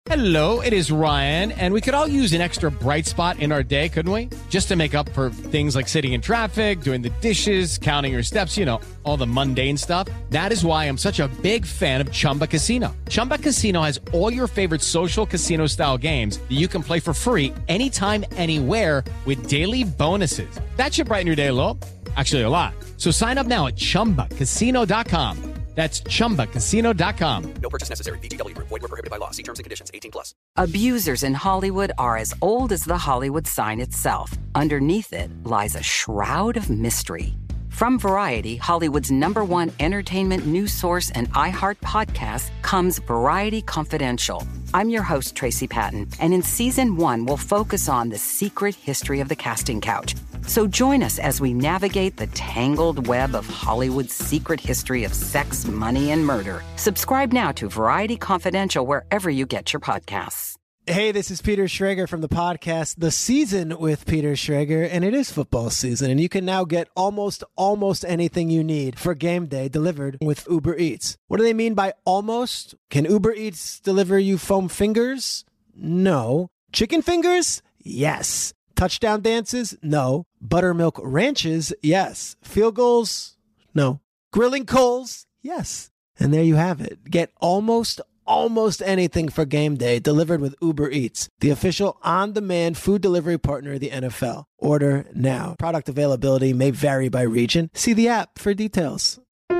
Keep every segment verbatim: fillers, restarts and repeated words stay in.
Hello, it is Ryan, and we could all use an extra bright spot in our day, couldn't we? Just to make up for things like sitting in traffic, doing the dishes, counting your steps, you know, all the mundane stuff. That is why I'm such a big fan of Chumba Casino. Chumba Casino has all your favorite social casino-style games that you can play for free anytime, anywhere with daily bonuses. That should brighten your day a little. Actually, a lot. So sign up now at chumba casino dot com. That's chumba casino dot com. No purchase necessary. V G W Group. Void where prohibited by law. See terms and conditions. eighteen plus. Abusers in Hollywood are as old as the Hollywood sign itself. Underneath it lies a shroud of mystery. From Variety, Hollywood's number one entertainment news source and iHeart podcast, comes Variety Confidential. I'm your host, Tracy Patton, and in season one, we'll focus on the secret history of the casting couch. So join us as we navigate the tangled web of Hollywood's secret history of sex, money, and murder. Subscribe now to Variety Confidential wherever you get your podcasts. Hey, this is Peter Schrager from the podcast The Season with Peter Schrager, and it is football season, and you can now get almost, almost anything you need for game day delivered with Uber Eats. What do they mean by almost? Can Uber Eats deliver you foam fingers? No. Chicken fingers? Yes. Touchdown dances? No. Buttermilk ranches? Yes. Field goals? No. Grilling coals? Yes. And there you have it. Get almost, almost anything for game day delivered with Uber Eats, the official on-demand food delivery partner of the N F L. Order now. Product availability may vary by region. See the app for details.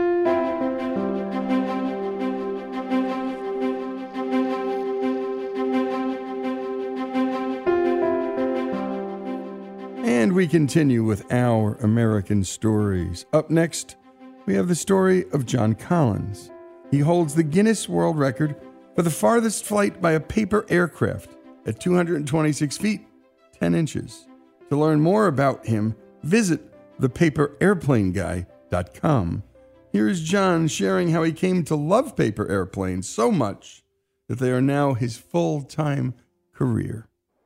And we continue with our American stories. Up next, we have the story of John Collins. He holds the Guinness World Record for the farthest flight by a paper aircraft at two hundred twenty-six feet, ten inches. To learn more about him, visit the paper airplane guy dot com. Here's John sharing how he came to love paper airplanes so much that they are now his full-time career.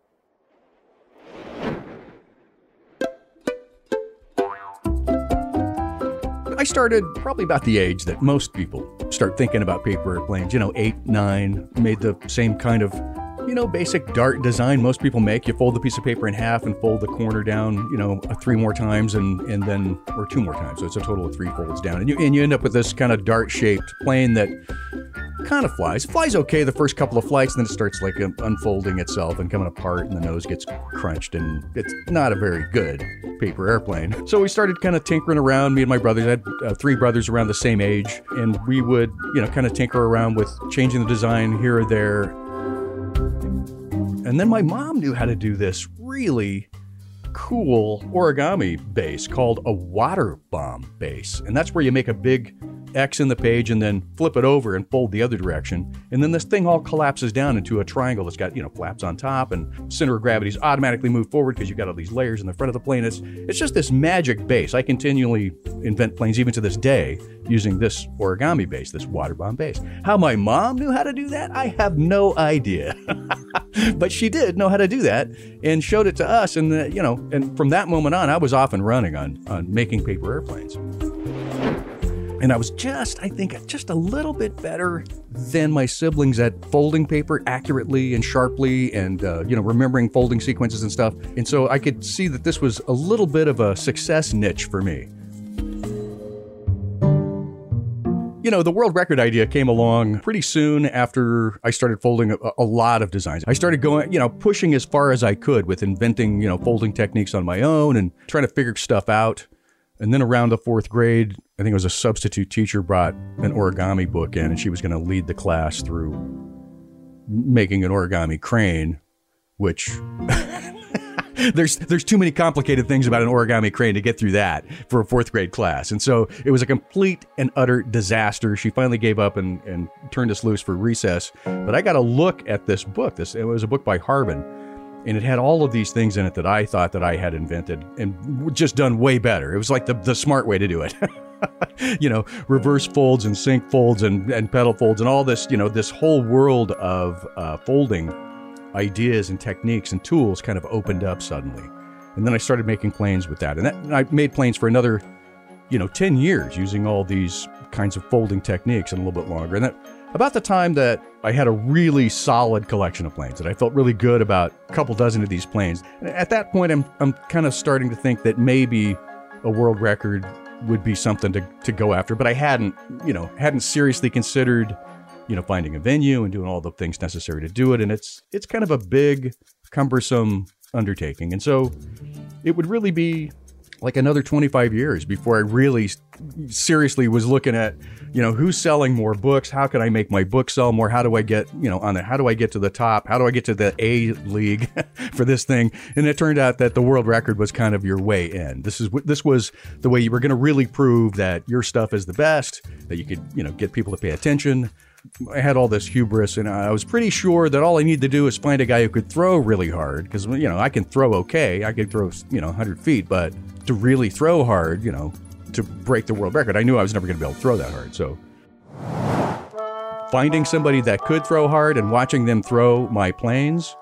I started probably about the age that most people start thinking about paper airplanes, you know, eight, nine, made the same kind of, you know, basic dart design most people make. You fold the piece of paper in half and fold the corner down, you know, three more times and, and then, or two more times. So it's a total of three folds down. And you, and you end up with this kind of dart-shaped plane that kind of flies. It flies okay the first couple of flights, and then it starts like unfolding itself and coming apart, and the nose gets crunched, and it's not a very good paper airplane. So we started kind of tinkering around. Me and my brothers, I had uh, three brothers around the same age, and we would, you know, kind of tinker around with changing the design here or there. And then my mom knew how to do this really cool origami base called a water bomb base. And that's where you make a big X in the page and then flip it over and fold the other direction. And then this thing all collapses down into a triangle that's got, you know, flaps on top, and center of gravity's automatically moved forward because you've got all these layers in the front of the plane. It's, it's just this magic base. I continually invent planes even to this day using this origami base, this water bomb base. How my mom knew how to do that, I have no idea. But she did know how to do that and showed it to us. And, uh, you know, and from that moment on, I was off and running on, on making paper airplanes. And I was just, I think, just a little bit better than my siblings at folding paper accurately and sharply and, uh, you know, remembering folding sequences and stuff. And so I could see that this was a little bit of a success niche for me. You know, the world record idea came along pretty soon after I started folding a, a lot of designs. I started going, you know, pushing as far as I could with inventing, you know, folding techniques on my own and trying to figure stuff out. And then around the fourth grade, I think it was a substitute teacher brought an origami book in, and she was going to lead the class through making an origami crane, which there's there's too many complicated things about an origami crane to get through that for a fourth grade class. And so it was a complete and utter disaster. She finally gave up and, and turned us loose for recess. But I got a look at this book. This it was a book by Harbin. And it had all of these things in it that I thought that I had invented and just done way better. It was like the, the smart way to do it. You know, reverse folds and sync folds and, and pedal folds and all this, you know, this whole world of uh, folding ideas and techniques and tools kind of opened up suddenly. And then I started making planes with that. And, that, and I made planes for another, you know, ten years using all these kinds of folding techniques and a little bit longer. And that about the time that I had a really solid collection of planes, and I felt really good about a couple dozen of these planes. And at that point, I'm I'm kind of starting to think that maybe a world record would be something to, to go after, but I hadn't, you know, hadn't seriously considered, you know, finding a venue and doing all the things necessary to do it. And it's it's kind of a big, cumbersome undertaking. And so it would really be like another twenty-five years before I really seriously was looking at, you know, who's selling more books? How can I make my book sell more? How do I get, you know, on the, how do I get to the top? How do I get to the A league for this thing? And it turned out that the world record was kind of your way in. This is this was the way you were going to really prove that your stuff is the best, that you could, you know, get people to pay attention. I had all this hubris, and I was pretty sure that all I needed to do is find a guy who could throw really hard, because, you know, I can throw okay. I could throw, you know, one hundred feet, but to really throw hard, you know, to break the world record, I knew I was never going to be able to throw that hard. So finding somebody that could throw hard and watching them throw my planes,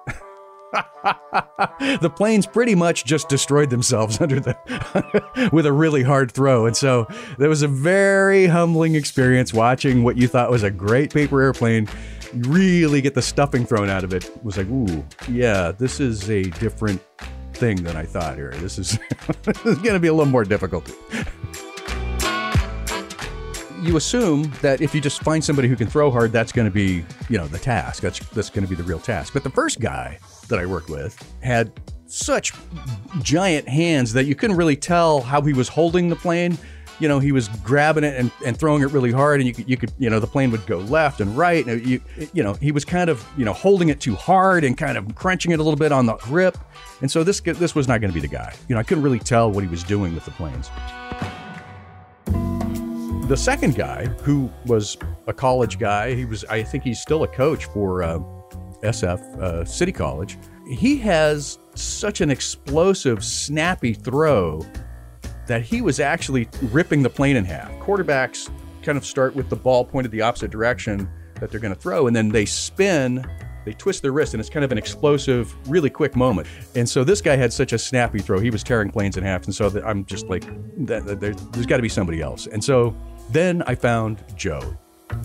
the planes pretty much just destroyed themselves under the with a really hard throw. And so there was a very humbling experience watching what you thought was a great paper airplane really get the stuffing thrown out of it. It was like, ooh, yeah, this is a different thing than I thought here. This is, this is going to be a little more difficult. You assume that if you just find somebody who can throw hard, that's going to be, you know, the task. That's that's going to be the real task. But the first guy that I worked with had such giant hands that you couldn't really tell how he was holding the plane. You know, he was grabbing it and, and throwing it really hard, and you could, you could, you know, the plane would go left and right. And you, you know, he was kind of, you know, holding it too hard and kind of crunching it a little bit on the grip. And so this this was not going to be the guy. You know, I couldn't really tell what he was doing with the planes. The second guy, who was a college guy, he was, I think he's still a coach for uh, S F, uh, City College. He has such an explosive, snappy throw that he was actually ripping the plane in half. Quarterbacks kind of start with the ball pointed the opposite direction that they're going to throw, and then they spin, they twist their wrist, and it's kind of an explosive, really quick moment. And so this guy had such a snappy throw, he was tearing planes in half, and so that I'm just like, that, that, there, there's got to be somebody else. And so then I found Joe,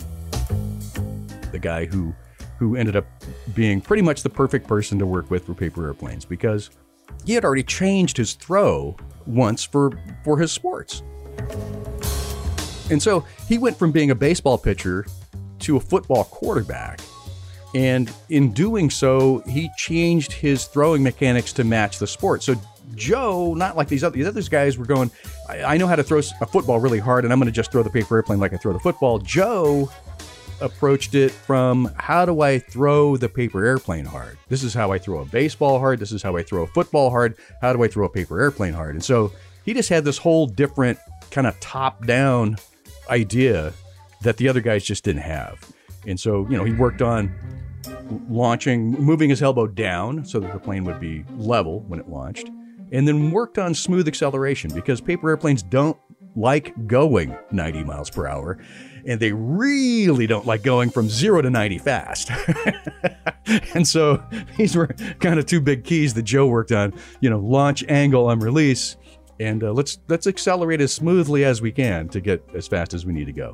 the guy who who ended up being pretty much the perfect person to work with for paper airplanes, because he had already changed his throw once for, for his sports. And so he went from being a baseball pitcher to a football quarterback. And in doing so, he changed his throwing mechanics to match the sport. So Joe, not like these other, these other guys were going, I, I know how to throw a football really hard, and I'm going to just throw the paper airplane like I throw the football. Joe approached it from, how do I throw the paper airplane hard? This is how I throw a baseball hard. This is how I throw a football hard. How do I throw a paper airplane hard? And so he just had this whole different kind of top-down idea that the other guys just didn't have. And so, you know, he worked on launching, moving his elbow down so that the plane would be level when it launched, and then worked on smooth acceleration, because paper airplanes don't like going ninety miles per hour, and they really don't like going from zero to ninety fast. And so these were kind of two big keys that Joe worked on, you know, launch, angle, and release, and uh, let's let's accelerate as smoothly as we can to get as fast as we need to go.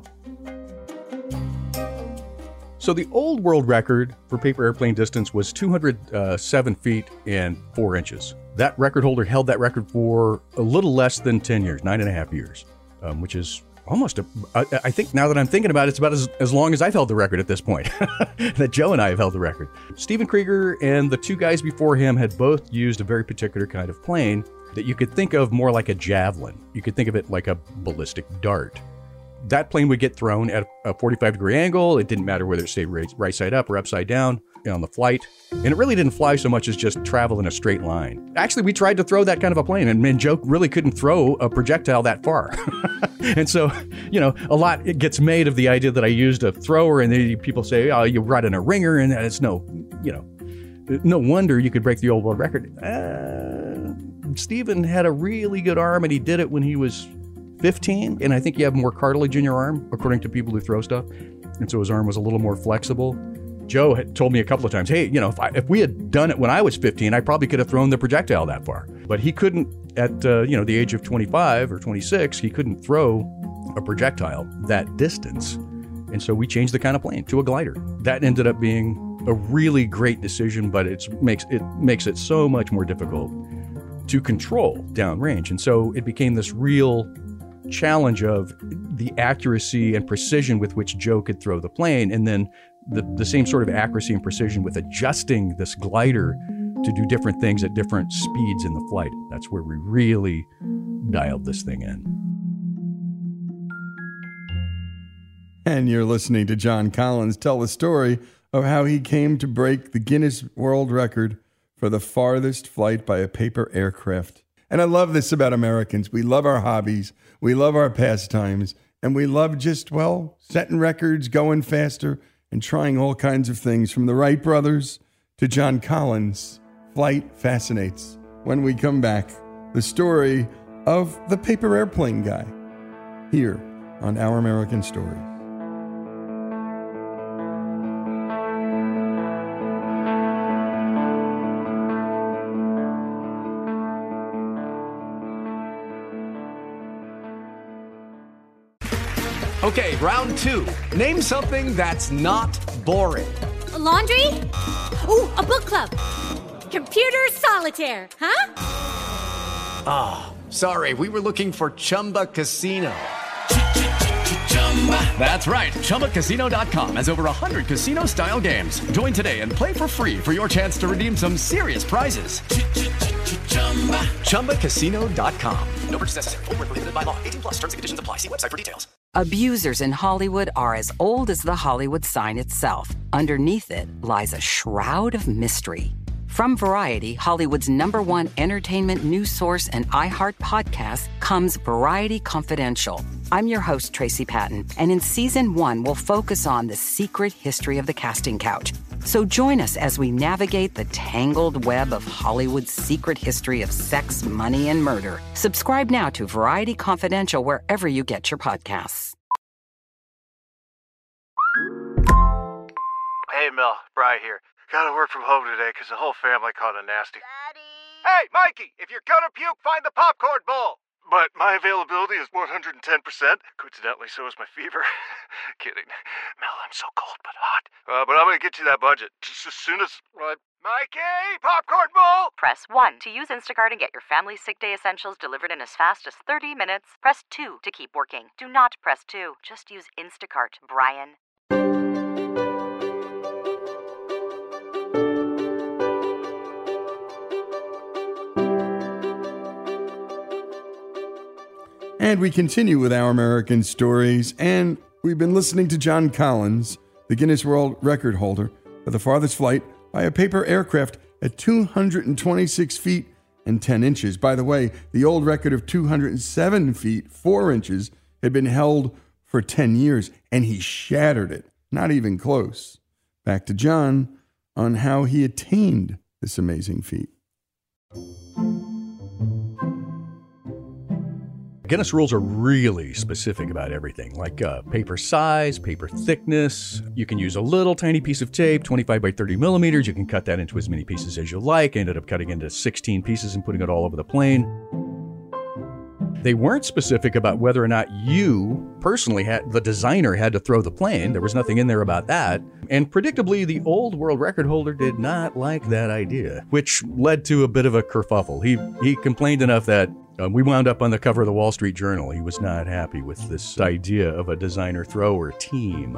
So the old world record for paper airplane distance was two hundred seven feet and four inches. That record holder held that record for a little less than ten years, nine and a half years, um, which is almost, a, I, I think now that I'm thinking about it, it's about as, as long as I've held the record at this point, that Joe and I have held the record. Stephen Krieger and the two guys before him had both used a very particular kind of plane that you could think of more like a javelin. You could think of it like a ballistic dart. That plane would get thrown at a forty-five degree angle. It didn't matter whether it stayed right, right side up or upside down on the flight. And it really didn't fly so much as just travel in a straight line. Actually, we tried to throw that kind of a plane, and, and Joe really couldn't throw a projectile that far. And so, you know, a lot it gets made of the idea that I used a thrower, and then people say, oh, you brought in a ringer, and it's no, you know, no wonder you could break the old world record. Uh, Stephen had a really good arm, and he did it when he was fifteen, and I think you have more cartilage in your arm, according to people who throw stuff, and so his arm was a little more flexible. Joe had told me a couple of times, hey, you know, if, I, if we had done it when I was fifteen, I probably could have thrown the projectile that far. But he couldn't, at uh, you know the age of twenty-five or twenty-six, he couldn't throw a projectile that distance. And so we changed the kind of plane to a glider. That ended up being a really great decision, but it's makes it makes it so much more difficult to control downrange. And so it became this real challenge of the accuracy and precision with which Joe could throw the plane, and then the, the same sort of accuracy and precision with adjusting this glider to do different things at different speeds in the flight. That's where we really dialed this thing in. And you're listening to John Collins tell the story of how he came to break the Guinness World Record for the farthest flight by a paper aircraft. And I love this about Americans. We love our hobbies, we love our pastimes, and we love just, well, setting records, going faster, and trying all kinds of things. From the Wright brothers to John Collins, flight fascinates. When we come back, the story of the paper airplane guy, here on Our American Stories. Okay, round two. Name something that's not boring. A laundry? Ooh, a book club. Computer solitaire, huh? Ah, oh, sorry, we were looking for Chumba Casino. That's right, Chumba Casino dot com has over one hundred casino-style games. Join today and play for free for your chance to redeem some serious prizes. Chumba Casino dot com. No purchase necessary. Void where prohibited by law. eighteen plus terms and conditions apply. See website for details. Abusers in Hollywood are as old as the Hollywood sign itself. Underneath it lies a shroud of mystery. From Variety, Hollywood's number one entertainment news source and iHeart podcast, comes Variety Confidential. I'm your host, Tracy Patton, and in season one, we'll focus on the secret history of the casting couch. So join us as we navigate the tangled web of Hollywood's secret history of sex, money, and murder. Subscribe now to Variety Confidential wherever you get your podcasts. Hey, Mel, Bri here. Gotta work from home today because the whole family caught a nasty... Daddy! Hey, Mikey, if you're gonna puke, find the popcorn bowl! But my availability is one hundred ten percent. Coincidentally, so is my fever. Kidding. Mel, I'm so cold but hot. Uh, but I'm gonna get you that budget just as soon as... Uh, Mikey, popcorn bowl! Press one to use Instacart and get your family's sick day essentials delivered in as fast as thirty minutes. Press two to keep working. Do not press two. Just use Instacart, Brian. And we continue with Our American Stories, and we've been listening to John Collins, the Guinness World Record holder for the farthest flight by a paper aircraft at two hundred twenty-six feet and ten inches. By the way, the old record of two hundred seven feet, four inches had been held for ten years, and he shattered it. Not even close. Back to John on how he attained this amazing feat. Guinness rules are really specific about everything, like uh, paper size, paper thickness. You can use a little tiny piece of tape, twenty-five by thirty millimeters. You can cut that into as many pieces as you like. I ended up cutting into sixteen pieces and putting it all over the plane. They weren't specific about whether or not you personally had, the designer had to throw the plane. There was nothing in there about that. And predictably, the old world record holder did not like that idea, which led to a bit of a kerfuffle. He, he complained enough that Um, we wound up on the cover of the Wall Street Journal. He was not happy with this idea of a designer-thrower team.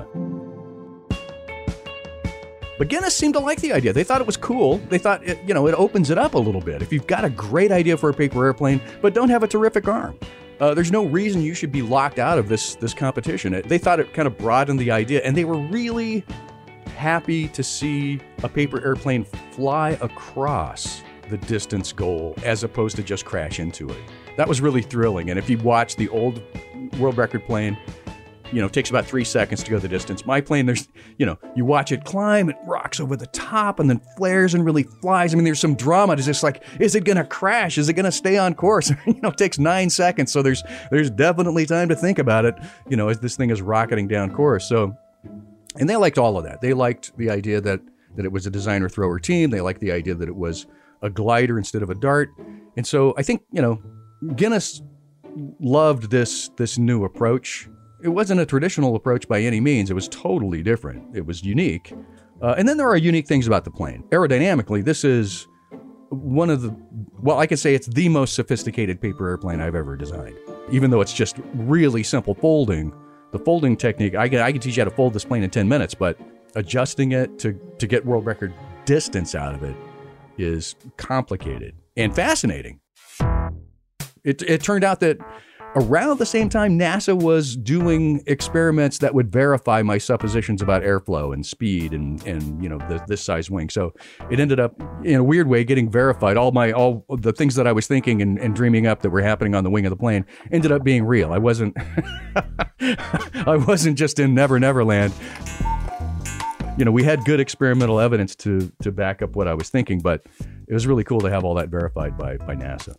But Guinness seemed to like the idea. They thought it was cool. They thought, it, you know, it opens it up a little bit. If you've got a great idea for a paper airplane, but don't have a terrific arm, uh, there's no reason you should be locked out of this, this competition. It, they thought it kind of broadened the idea, and they were really happy to see a paper airplane fly across the distance goal as opposed to just crash into it. That was really thrilling. And if you watch the old world record plane, you know, it takes about three seconds to go the distance. My plane, there's, you know, you watch it climb, it rocks over the top and then flares and really flies. I mean, there's some drama. It's just like, is it going to crash? Is it going to stay on course? You know, it takes nine seconds. So there's, there's definitely time to think about it, you know, as this thing is rocketing down course. So, and they liked all of that. They liked the idea that, that it was a designer thrower team. They liked the idea that it was a glider instead of a dart. And so I think, you know, Guinness loved this this new approach it wasn't a traditional approach by any means. It was totally different. It was unique. Uh, and then there are unique things about the plane. Aerodynamically, this is one of the, well, I could say it's the most sophisticated paper airplane I've ever designed. Even though it's just really simple folding, the folding technique, I can, I can teach you how to fold this plane in ten minutes, but adjusting it to, to get world record distance out of it is complicated and fascinating. It, it turned out that around the same time, NASA was doing experiments that would verify my suppositions about airflow and speed and, and you know, the, this size wing. So it ended up, in a weird way, getting verified. All my all the things that I was thinking and, and dreaming up that were happening on the wing of the plane ended up being real. I wasn't, I wasn't just in Never Never Land. You know, we had good experimental evidence to to back up what I was thinking, but it was really cool to have all that verified by by NASA.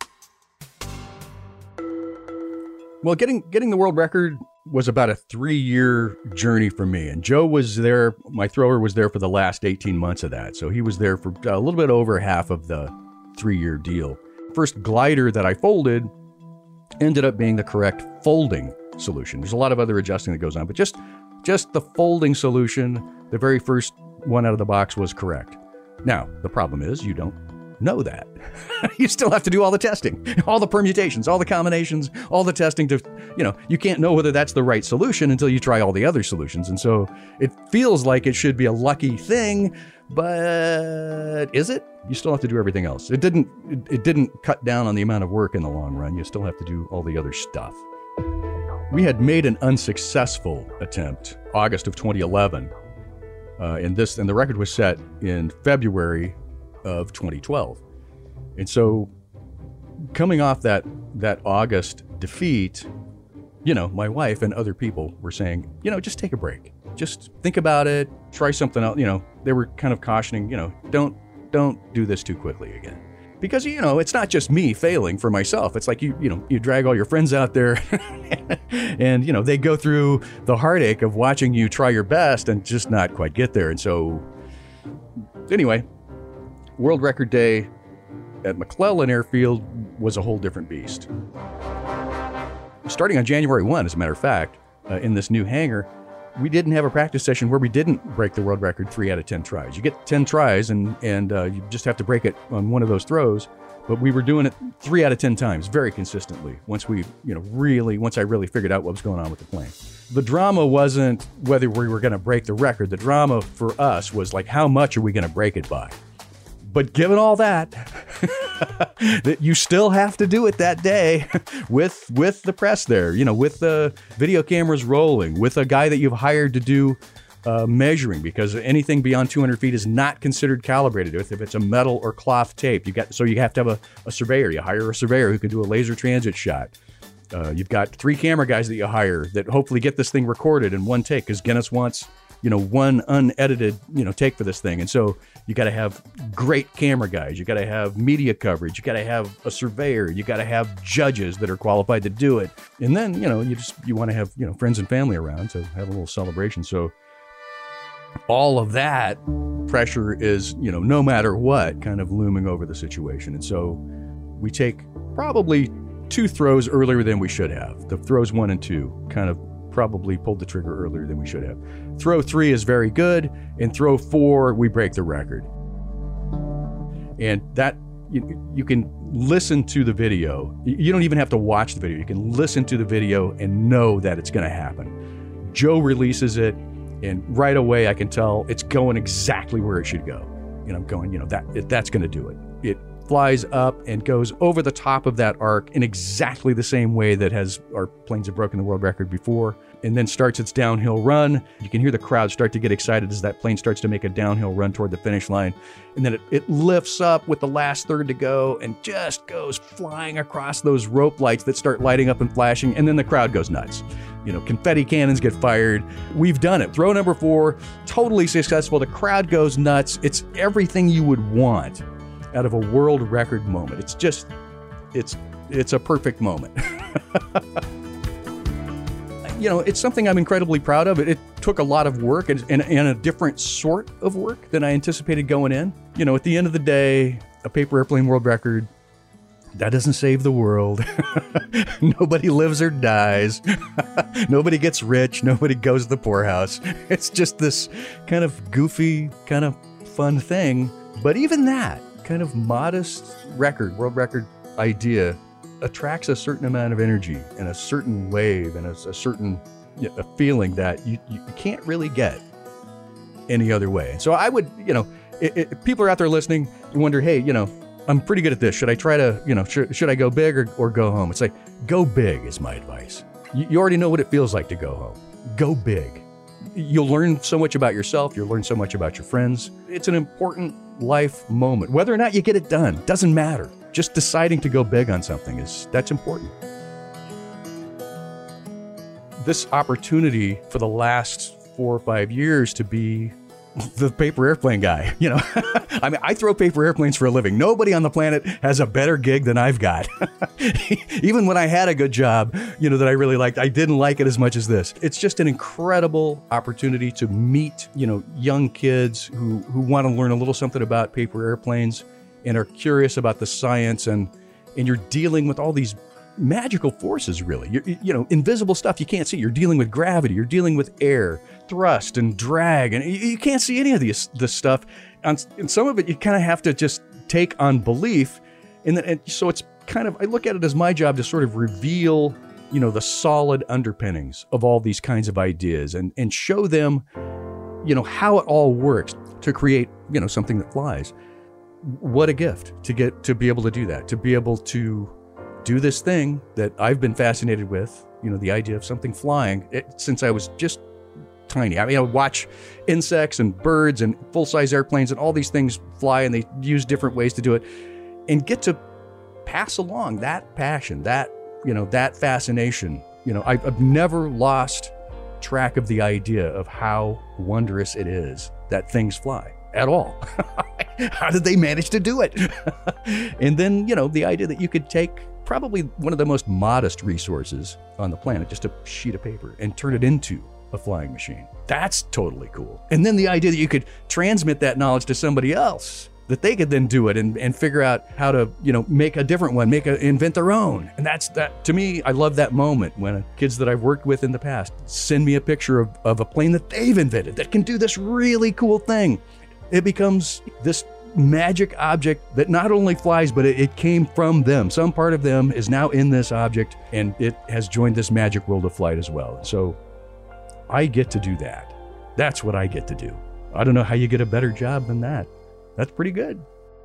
Well, getting getting the world record was about a three-year journey for me. And Joe was there, my thrower was there for the last eighteen months of that. So he was there for a little bit over half of the three-year deal. First glider that I folded ended up being the correct folding solution. There's a lot of other adjusting that goes on, but just, just the folding solution, the very first one out of the box was correct. Now, the problem is you don't know that. You still have to do all the testing, all the permutations, all the combinations, all the testing to, you know, you can't know whether that's the right solution until you try all the other solutions. And so it feels like it should be a lucky thing, but is it? You still have to do everything else. It didn't, it, it didn't cut down on the amount of work in the long run. You still have to do all the other stuff. We had made an unsuccessful attempt, August of twenty eleven. Uh, and this, and the record was set in February of twenty twelve. And so coming off that that August defeat, you know, my wife and other people were saying, you know, just take a break. Just think about it, try something else. You know, they were kind of cautioning, you know, don't don't do this too quickly again. Because, you know, it's not just me failing for myself. It's like, you you know, you drag all your friends out there and, you know, they go through the heartache of watching you try your best and just not quite get there. And so anyway, World Record Day at McClellan Airfield was a whole different beast. Starting on January first, as a matter of fact, uh, in this new hangar, we didn't have a practice session where we didn't break the world record three out of ten tries. You get ten tries and, and uh, you just have to break it on one of those throws. But we were doing it three out of ten times very consistently once we, you know, really, once I really figured out what was going on with the plane. The drama wasn't whether we were going to break the record. The drama for us was like, how much are we going to break it by? But given all that, that you still have to do it that day with with the press there, you know, with the video cameras rolling, with a guy that you've hired to do uh, measuring, because anything beyond two hundred feet is not considered calibrated with if it's a metal or cloth tape. You got so you have to have a, a surveyor. You hire a surveyor who can do a laser transit shot. Uh, you've got three camera guys that you hire that hopefully get this thing recorded in one take, because Guinness wants, you know, one unedited, you know, take for this thing. And so you got to have great camera guys. You got to have media coverage. You got to have a surveyor. You got to have judges that are qualified to do it. And then, you know, you just, you want to have, you know, friends and family around to have a little celebration. So all of that pressure is, you know, no matter what, kind of looming over the situation. And so we take probably two throws earlier than we should have. The throws one and two kind of probably pulled the trigger earlier than we should have. Throw three is very good, and throw four, we break the record. And that, you, you can listen to the video. You don't even have to watch the video. You can listen to the video and know that it's going to happen. Joe releases it, and right away I can tell it's going exactly where it should go. And I'm going, you know, that it, that's going to do it. It flies up and goes over the top of that arc in exactly the same way that has our planes have broken the world record before, and then starts its downhill run. You can hear the crowd start to get excited as that plane starts to make a downhill run toward the finish line. And then it, it lifts up with the last third to go and just goes flying across those rope lights that start lighting up and flashing. And then the crowd goes nuts. You know, confetti cannons get fired. We've done it. Throw number four, totally successful. The crowd goes nuts. It's everything you would want out of a world record moment. It's just, it's, it's a perfect moment. You know, it's something I'm incredibly proud of. It, it took a lot of work and, and, and a different sort of work than I anticipated going in. You know, at the end of the day, a paper airplane world record That doesn't save the world. Nobody lives or dies. Nobody gets rich. Nobody goes to the poorhouse. It's just this kind of goofy, kind of fun thing. But even that kind of modest record, world record idea attracts a certain amount of energy and a certain wave and a, a certain you know, a feeling that you, you can't really get any other way. And so I would, you know, it, it, people are out there listening and wonder, hey, you know, I'm pretty good at this. Should I try to, you know, should, should I go big or, or go home? It's like, go big is my advice. You, you already know what it feels like to go home. Go big. You'll learn so much about yourself. You'll learn so much about your friends. It's an important life moment. Whether or not you get it done, doesn't matter. Just deciding to go big on something is, that's important. This opportunity for the last four or five years to be the paper airplane guy, you know, I mean, I throw paper airplanes for a living. Nobody on the planet has a better gig than I've got. Even when I had a good job, you know, that I really liked, I didn't like it as much as this. It's just an incredible opportunity to meet, you know, young kids who, who want to learn a little something about paper airplanes and are curious about the science, and, and you're dealing with all these magical forces, really. You're, you know, invisible stuff you can't see. You're dealing with gravity. You're dealing with air, thrust, and drag, and you, you can't see any of this this stuff. And, and some of it you kind of have to just take on belief. And, then, and so it's kind of, I look at it as my job to sort of reveal, you know, the solid underpinnings of all these kinds of ideas and and show them, you know, how it all works to create, you know, something that flies. What a gift to get to be able to do that, to be able to do this thing that I've been fascinated with, you know, the idea of something flying it, since I was just tiny. I mean, I would watch insects and birds and full-size airplanes and all these things fly, and they use different ways to do it, and get to pass along that passion, that, you know, that fascination. You know, I've, I've never lost track of the idea of how wondrous it is that things fly at all. How did they manage to do it? And then, you know, the idea that you could take probably one of the most modest resources on the planet, just a sheet of paper, and turn it into a flying machine. That's totally cool. And then the idea that you could transmit that knowledge to somebody else, that they could then do it and, and figure out how to, you know, make a different one, make a, invent their own. And that's that, to me, I love that moment when kids that I've worked with in the past send me a picture of, of a plane that they've invented that can do this really cool thing. It becomes this magic object that not only flies, but it, it came from them. Some part of them is now in this object, and it has joined this magic world of flight as well. So I get to do that. That's what I get to do. I don't know how you get a better job than that. That's pretty good.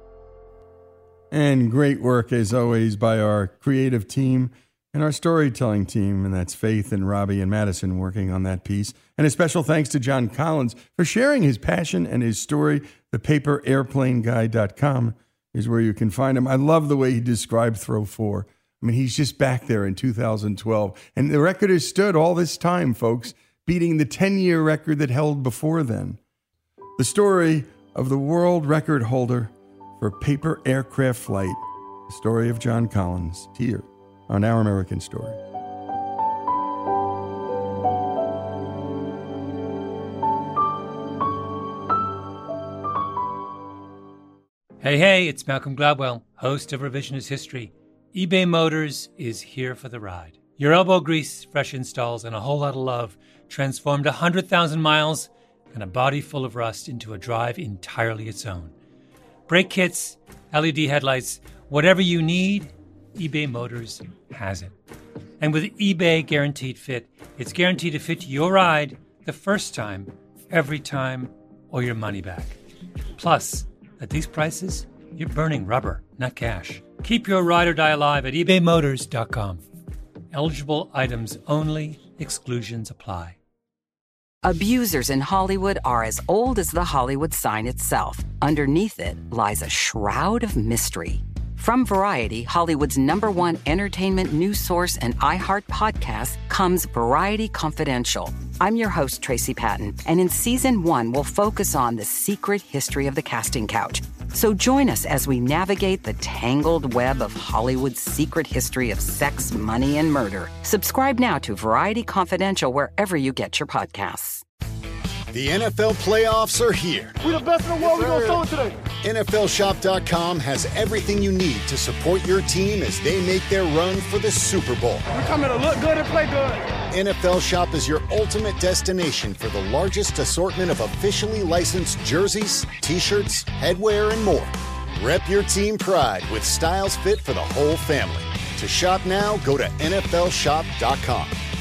And great work, as always, by our creative team and our storytelling team, and that's Faith and Robbie and Madison working on that piece. And a special thanks to John Collins for sharing his passion and his story. The paper airplane guy dot com is where you can find him. I love the way he described Throw four. I mean, he's just back there in two thousand twelve. And the record has stood all this time, folks, beating the ten-year record that held before then. The story of the world record holder for paper aircraft flight, the story of John Collins, here on Our American Story. Hey, hey, it's Malcolm Gladwell, host of Revisionist History. eBay Motors is here for the ride. Your elbow grease, fresh installs, and a whole lot of love transformed one hundred thousand miles and a body full of rust into a drive entirely its own. Brake kits, L E D headlights, whatever you need, eBay Motors has it. And with eBay Guaranteed Fit, it's guaranteed to fit your ride the first time, every time, or your money back. Plus, at these prices, you're burning rubber, not cash. Keep your ride or die alive at ebay motors dot com. Eligible items only. Exclusions apply. Abusers in Hollywood are as old as the Hollywood sign itself. Underneath it lies a shroud of mystery. From Variety, Hollywood's number one entertainment news source and iHeart podcast, comes Variety Confidential. I'm your host, Tracy Patton, and in season one, we'll focus on the secret history of the casting couch. So join us as we navigate the tangled web of Hollywood's secret history of sex, money, and murder. Subscribe now to Variety Confidential wherever you get your podcasts. The N F L playoffs are here. We the best in the world. We're going to show it today. N F L shop dot com has everything you need to support your team as they make their run for the Super Bowl. We're coming to look good and play good. N F L Shop is your ultimate destination for the largest assortment of officially licensed jerseys, t-shirts, headwear, and more. Rep your team pride with styles fit for the whole family. To shop now, go to N F L shop dot com.